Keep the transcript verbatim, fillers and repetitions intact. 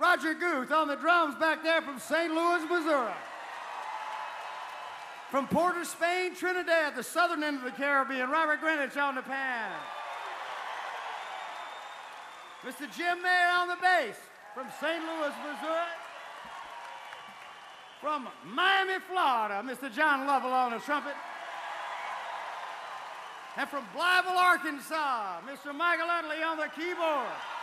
Roger Guth on the drums back there from Saint Louis, Missouri. From Port of Spain, Trinidad, the southern end of the Caribbean, Robert Greenwich on the pan. Mister Jim Mayer on the bass from Saint Louis, Missouri. From Miami, Florida, Mister John Lovell on the trumpet. And from Blytheville, Arkansas, Mister Michael Utley on the keyboard.